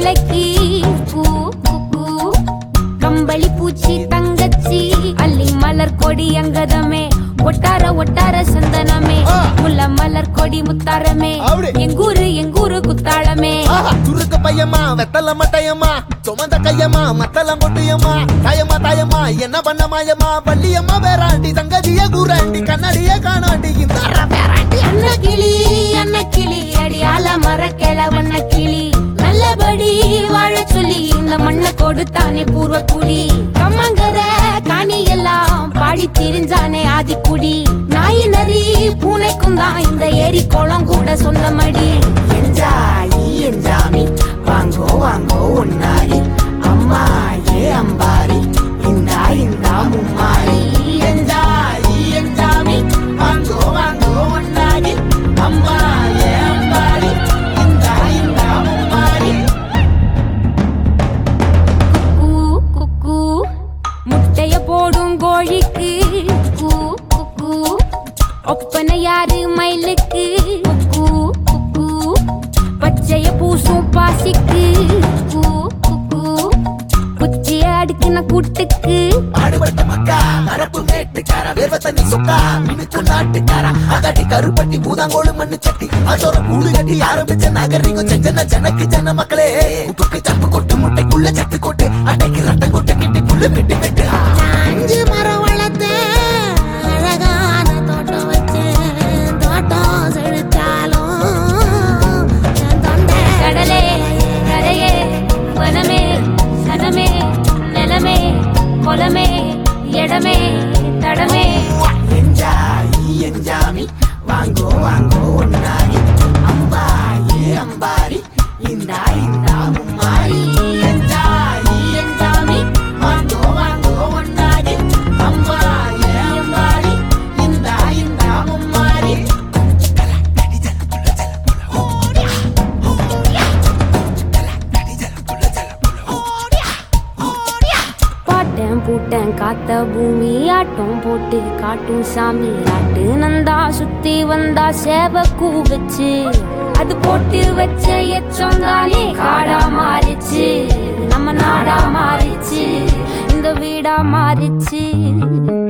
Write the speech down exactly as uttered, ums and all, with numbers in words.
மாப்பிள்ளைக்கு பூ பூ கம்பளி பூச்சி தங்கச்சி அள்ளி மலர் கொடி அங்கதமே ஒட்டார ஒட்டார சந்தனமே முல்ல மலர் கொடி முத்தாரமே எங்கூரு எங்கூரு குத்தாளமே துருக்கு பையமா வெத்தல மட்டையம்மா சுமந்த கையம்மா மத்தலம் கொட்டியம்மா தாயம்மா தாயம்மா என்ன பண்ண மாயம்மா பள்ளியம்மா வேறாண்டி தங்கதிய கூறாண்டி கண்ணாடிய காணாண்டி இந்த அண்ண கிளி அண்ண கிளி அடியால மரக்கேல வண்ண கிளி நல்லபடி வாழ சொல்லி இந்த மண்ணை கொடுத்தானே பூர்வ குடி கம்மங்கர காணி எல்லாம் பாடி திரிஞ்சானே ஆதிக்குடி நாய் நரி பூனைக்கும் தான் இந்த ஏரி குளம் கூட சொந்தமடி என்ஜாயி என்ஜாமி வாங்கோ வாங்கோ ஒன்னாரி அம்மா ஏ அம்பாரி இந்தா இந்தா மும்மாரி என்ஜாயி என்ஜாமி வாங்கோ வாங்கோ ஒன்னாரி அம்மா ஏ அம்பாரி இந்தா இந்தா மும்மாரி குக்கு குக்கு முட்டைய போடும் கோழிக்கு குக்கு குக்கு ஒப்பனை யாரு மயிலுக்கு குக்கு குக்கு பச்சைய பூசும் பாசிக்கு குக்கு குக்கு குச்சிய அடுக்கின கூட்டுக்கு பாடுபட்ட மக்கா மரப்பு மேட்டுக்கார வேர்வ தண்ணி சொக்கா மினுக்கு நாட்டுக்கார அகட்டி கருப்பட்டி பூதாங்கோடு மண்ணு சட்டி அதோட கூடு கட்டி ஆரம்பிச்ச நாகரிகம் செஞ்சன ஜனக்கு ஜன மக்களே உப்புக்கு சப்பு கொட்டு முட்டைக்குள்ள சத்து கொட்டு அட்டைக்கு ரத்தம் கொட்டு கிட்டி புல்லு வெட்டு வெட்டு அஞ்சு மரம் வளர்த்தேன் அழகான தோட்டம் வச்சேன் தோட்டம் செழிச்சாலும் என் தொண்டை கடலே கரையே வனமே சனமே நிலமே கொலமே இடமே தடமே என்ஜாயி என்ஜாமி வாங்கோ வாங்கோ ஒன்னாரி அம்பா ஏ அம்பாரி இந்தா இந்தா மும்மாரி என்ஜாயி என்ஜாமி வாங்கோ வாங்கோ ஒன்னாரி அம்பா ஏ அம்பாரி இந்தா இந்தா மும்மாரி பாட்டேன் பூட்டேன் காத்த பூமி ஆட்டம் போட்டு காட்டும் சாமி ஆட்டு நந்தா சுத்தி வந்தா சேவ கூ வச்சு அது போட்டு வச்ச எச்சம் தானே காடா மாறிச்சு நம்ம நாடா மாறிச்சு இந்த வீடா மாறிச்சு